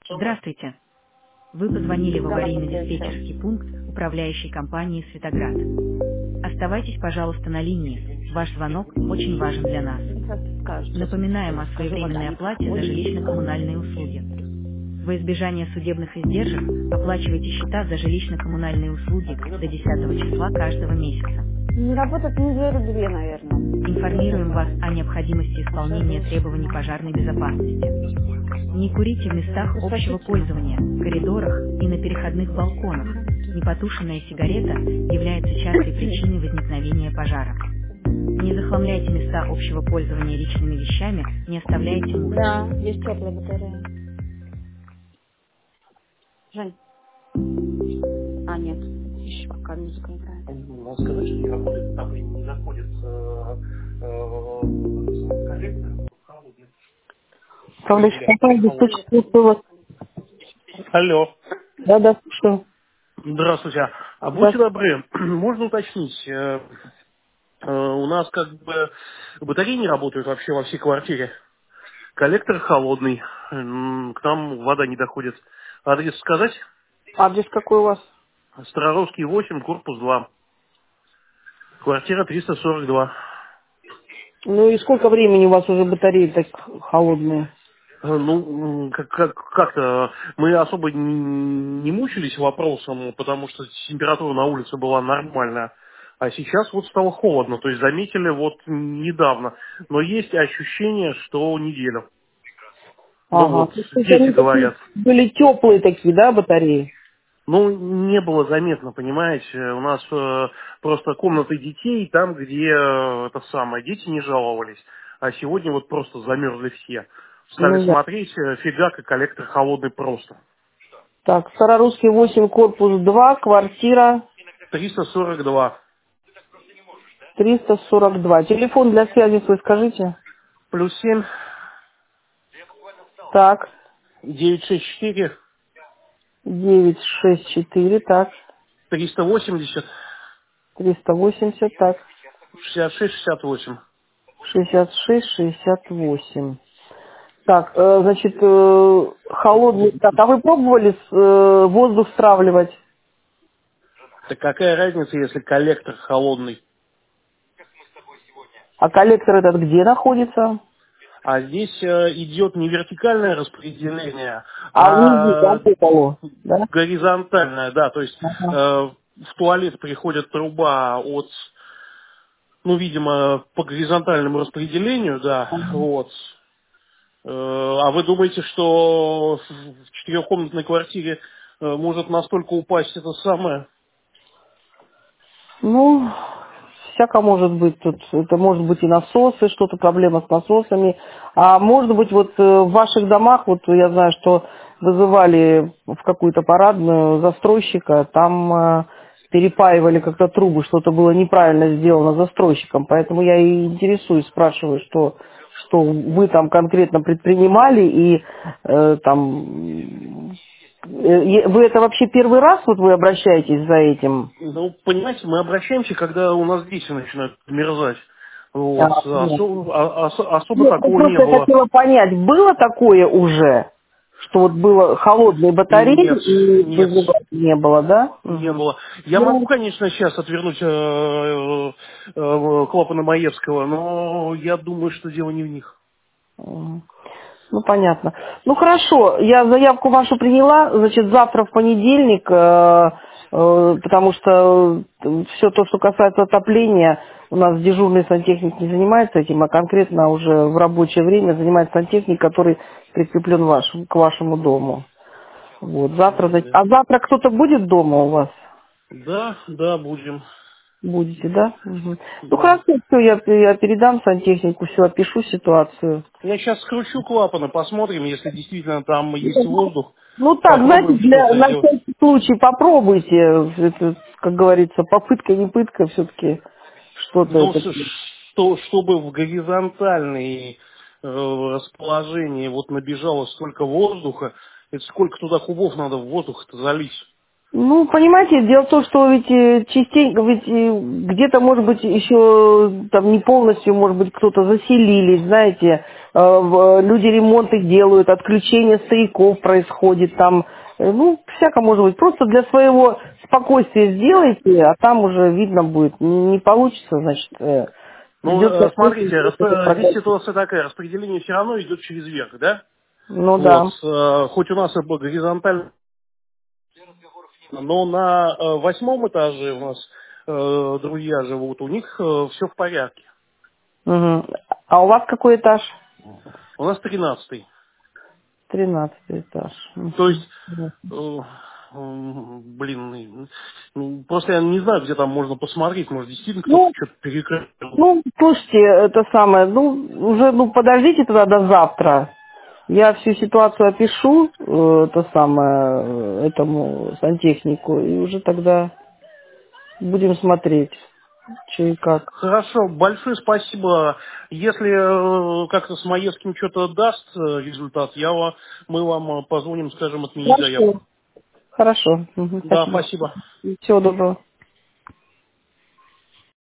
Здравствуйте. Вы позвонили в Здравствуйте. аварийно-диспетчерский пункт управляющей компании «Светоград». Оставайтесь, пожалуйста, на линии. Ваш звонок очень важен для нас. Сейчас скажут, Напоминаем о скажу, вода своевременной не оплате за приходит. жилищно-коммунальные услуги. Во избежание судебных издержек оплачивайте счета за жилищно-коммунальные услуги до 10 числа каждого месяца. Не работает неделю-две, наверное. Информируем вас о необходимости Уже исполнения больше. требований пожарной безопасности. Не курите в местах общего Достаточно. пользования, коридорах и на переходных балконах. Непотушенная сигарета является частой причиной возникновения пожара. Не захламляйте места общего пользования личными вещами, не оставляйте мусор. Да, есть теплая батарея. Жень. А, нет. Еще пока музыка играет. Надо сказать, что не работает, там и не заходит коллектор холодный. Управляющая компания Холодный. обеспечит вас. Алло. Да, слушаю. Здравствуйте. А будьте Здравствуйте. добры, можно уточнить, у нас как бы батареи не работают вообще во всей квартире. Коллектор холодный, к нам вода не доходит. Адрес сказать? Адрес какой у вас? Староровский 8, корпус 2. Квартира 342. Ну и сколько времени у вас уже батареи так холодные? Ну, как-то мы особо не мучились вопросом, потому что температура на улице была нормальная. А сейчас вот стало холодно, то есть заметили вот недавно. Но есть ощущение, что неделю. Ну Ага. вот, То есть дети они такие говорят. были теплые такие, да, батареи? Ну, не было заметно, понимаете. У нас просто комнаты детей, там, где это самое, дети не жаловались. А сегодня вот просто замерзли все. Стали Ну да. смотреть, фигак и коллектор холодный просто. Так, Старорусский 8, корпус 2, квартира 342. 342. Телефон для связи свой скажите. +7 Так, 964 964, так, 380 380, так, 66 68. 66, 68. Так, значит, холодный. Так, а вы пробовали воздух стравливать? Так какая разница, если коллектор холодный? А коллектор этот где находится? А здесь идет не вертикальное распределение, А внизу, да, а по полу, да? горизонтальное, да. То есть Ага. в туалет приходит труба от, ну, видимо, по горизонтальному распределению, да, вот. А вы думаете, что в четырехкомнатной квартире может настолько упасть это самое? Ну, всяко может быть тут. Это может быть и насосы, что-то проблема с насосами. А может быть вот в ваших домах, вот я знаю, что вызывали в какую-то парадную застройщика, там перепаивали как-то трубы, что-то было неправильно сделано застройщиком. Поэтому я и интересуюсь, спрашиваю, что вы там конкретно предпринимали и там вы это вообще первый раз вот вы обращаетесь за этим? Ну, понимаете, мы обращаемся, когда у нас дети начинают мерзать. Вот. А, нет. Особо Нет, ну такого не просто я было. хотела понять, было такое уже, что вот было холодные батареи Нет, и нет, вызывать не было, да? не Угу. было. Я могу, конечно, сейчас отвернуть клапаны Маевского, но я думаю, что дело не в них. Мгм. Ну, понятно. Ну, хорошо, я заявку вашу приняла, значит, завтра в понедельник, потому что все то, что касается отопления, у нас дежурный сантехник не занимается этим, а конкретно уже в рабочее время занимается сантехник, который прикреплен к вашему дому. Вот, завтра, Да, а завтра кто-то будет дома у вас? да, да, будем. Будете, да? Мгм. Ну, Да. хорошо, все, я передам сантехнику, все, опишу ситуацию. Я сейчас скручу клапаны, посмотрим, если действительно там есть воздух. Ну так, знаете, Попробуем что-то на сделать. всякий случай попробуйте. Это, как говорится, попытка не пытка, все-таки что-то Ну, это. чтобы в горизонтальное расположении вот набежало столько воздуха, это сколько туда кубов надо в воздух-то залить? Ну, понимаете, дело в том, что ведь частенько, ведь где-то, может быть, еще там не полностью, может быть, кто-то заселились, знаете, люди ремонты делают, отключение стояков происходит там, ну, всяко может быть. Просто для своего спокойствия сделайте, а там уже видно будет. Не получится, значит, Ну, придется... смотрите, здесь ситуация такая, распределение все равно идет через верх, да? Ну Вот, да. хоть у нас и горизонтально, но на 8-м этаже у нас друзья живут, у них все в порядке. Мгм. А у вас какой этаж? У нас 13-й. 13 этаж. То есть, Мгм. блин, просто я не знаю, где там можно посмотреть, может, действительно кто-то Ну, что-то перекрыл. ну, слушайте, это самое, ну, уже, ну, подождите тогда до завтра. Я всю ситуацию опишу, это самое, этому сантехнику, и уже тогда будем смотреть, что и как. Хорошо, большое спасибо. Если как-то с Маевским что-то даст результат, мы вам позвоним, скажем, отменить Хорошо. заявку. Хорошо. Мгм, Да, спасибо. спасибо. Всего доброго.